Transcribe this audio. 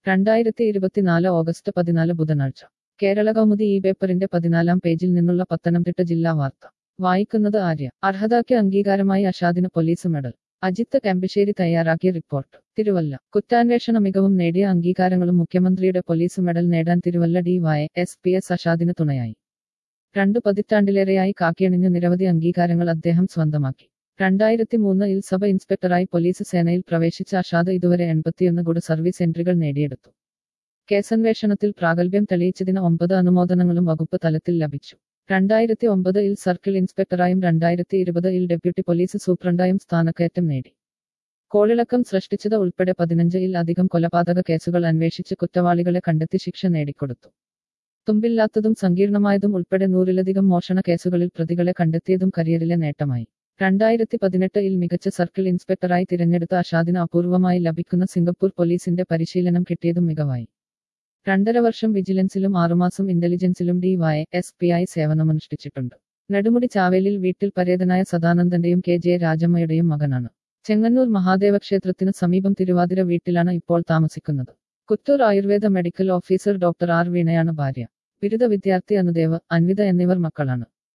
2024 August 14 ബുധനാഴ്ച കേരള കൗമുദി ഈ പേപ്പറിന്റെ 14-ാം പേജിൽ നിന്നുള്ള പത്തനംതിട്ട ജില്ലാ വാർത്ത വായിക്കുന്നത് ആര്യ. അർഹതയ്ക്ക് അംഗീകാരമായി അഷാദിന് പോലീസ് മെഡൽ. അജിത്ത് കെമ്പശ്ശേരി തയ്യാറാക്കിയ റിപ്പോർട്ട്. തിരുവല്ല. കുറ്റാന്വേഷണ മികവും നേടിയ അംഗീകാരങ്ങളും മുഖ്യമന്ത്രിയുടെ പോലീസ് മെഡൽ നേടാൻ തിരുവല്ല DYSP അഷാദിന് തുണയായി. 2 പതിറ്റാണ്ടിലേറെയായി കാക്കിയണിഞ്ഞ് നിരവധി അംഗീകാരങ്ങൾ അദ്ദേഹം സ്വന്തമാക്കി. 2003-ൽ സബ് ഇൻസ്പെക്ടറായി പോലീസ് സേനയിൽ പ്രവേശിച്ച അഷാദ് ഇതുവരെ 81 ഗുഡ് സർവീസ് എൻട്രികൾ നേടിയെടുത്തു. കേസന്വേഷണത്തിൽ പ്രാഗൽഭ്യം തെളിയിച്ചതിന് 9 അനുമോദനങ്ങളും വകുപ്പ് തലത്തിൽ ലഭിച്ചു. 2009-ൽ സർക്കിൾ ഇൻസ്പെക്ടറായും 2020-ൽ ഡെപ്യൂട്ടി പോലീസ് സൂപ്രണ്ടായും സ്ഥാനക്കയറ്റം നേടി. കോളിളക്കം സൃഷ്ടിച്ചത് ഉൾപ്പെടെ 15-ൽ അധികം കൊലപാതക കേസുകൾ അന്വേഷിച്ച് കുറ്റവാളികളെ കണ്ടെത്തി ശിക്ഷ നേടിക്കൊടുത്തു. തുമ്പില്ലാത്തതും സങ്കീർണമായതും ഉൾപ്പെടെ 100-ലധികം മോഷണ കേസുകളിൽ പ്രതികളെ കണ്ടെത്തിയതും കരിയറിലെ നേട്ടമായി. 2018-ൽ മികച്ച സർക്കിൾ ഇൻസ്പെക്ടറായി തിരഞ്ഞെടുത്ത അഷാദിന് അപൂർവമായി ലഭിക്കുന്ന സിംഗപ്പൂർ പോലീസിന്റെ പരിശീലനം കിട്ടിയതും മികവായി. 2.5 വർഷം വിജിലൻസിലും 6 മാസം ഇന്റലിജൻസിലും DYSP ആയി സേവനമനുഷ്ഠിച്ചിട്ടുണ്ട്. നെടുമുടി ചാവേലിൽ വീട്ടിൽ പരേതനായ സദാനന്ദന്റെയും KJ രാജമ്മയുടെയും മകനാണ്. ചെങ്ങന്നൂർ മഹാദേവ ക്ഷേത്രത്തിന് സമീപം തിരുവാതിര വീട്ടിലാണ് ഇപ്പോൾ താമസിക്കുന്നത്. Kuttoor Ayurveda medical officer doctor R വീണയാണ് ഭാര്യ. ബിരുദ വിദ്യാർത്ഥി അനുദേവ്, അൻവിത എന്നിവർ മക്കളാണ്.